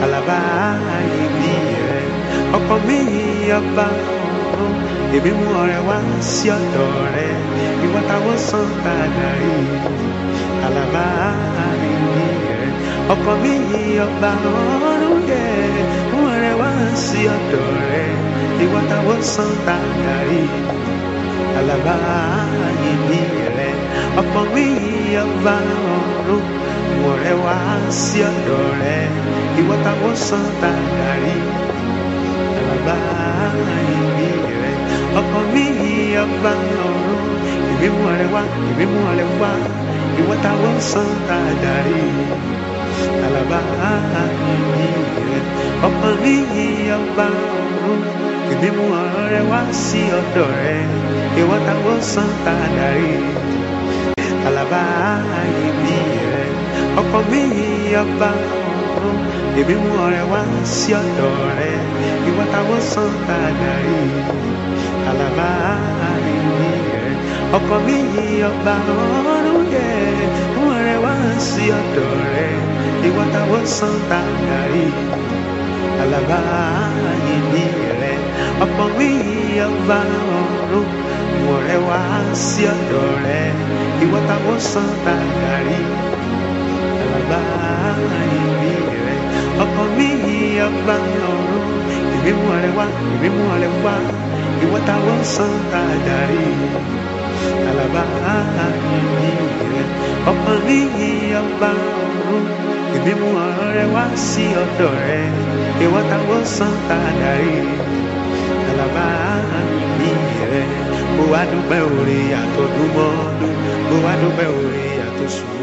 Àlàbá ìbí rẹ̀ ọkọ mi ọba ọ̀run èmi mú ọrẹ wá sí ọ̀dọ̀ rẹ̀ ìwọ táwọn sàn padà rí. Àlàbá ìbí rẹ̀ ọkọ mi ọba ọ̀run yẹ mú ọrẹ wá sí ọ̀dọ̀ rẹ̀ ìwọ táwọn sàn padà rí. Àlàbá ìbí rẹ̀ ọkọ mi ọba ọ̀run mú ọrẹ wá sí ọ̀dọ̀ rẹ̀ ìwọ táwọn sàn padà rí. Àlàbá ìbí rẹ̀ ọkọ mi ọba ọ̀run èmi mú ọrẹ wá ìwọ táwọn sàn padà rí. Àlàbá ìbí rẹ̀ ọkọ mi ọba ọ̀run èmi mú ọrẹ wá sí ọ̀dọ̀ rẹ̀ ìwọ táwọn sàn padà rí. Àlàbá ìbí rẹ̀ ọkọ mi ọba ọ̀run èmi mú ọrẹ wá sí ọ̀dọ̀ rẹ̀ ìwọ táwọn sàn padà rí. Àlàbá ìbí rẹ̀ ọkọ mi ọba ọ̀run yẹ mú ọrẹ wá sí ọ̀dọ̀ rẹ̀ ìwọ táwọn sàn padà rí. Àlàbá ìbí rẹ̀ ọkọ mi ọba ọ̀run mú ọrẹ wá sí ọ̀dọ̀ rẹ̀ ìwọ táwọn sàn padà rí. Àlàbá ìbí rẹ̀ ọkọ mi ọba ọ̀run èmi mú ọrẹ wá ìwọ táwọn sàn padà rí. Àlàbá ìbí rẹ̀ ọkọ mi ọba ọ̀run èmi mú ọrẹ wá sí ọ̀dọ̀ rẹ̀ ìwọ táwọn sàn padà rí. Àlàbá ìbí rẹ̀ mo wá dúpẹ́ oore àtọdúnmọ́dún mo wá dúpẹ́ oore àtọṣù.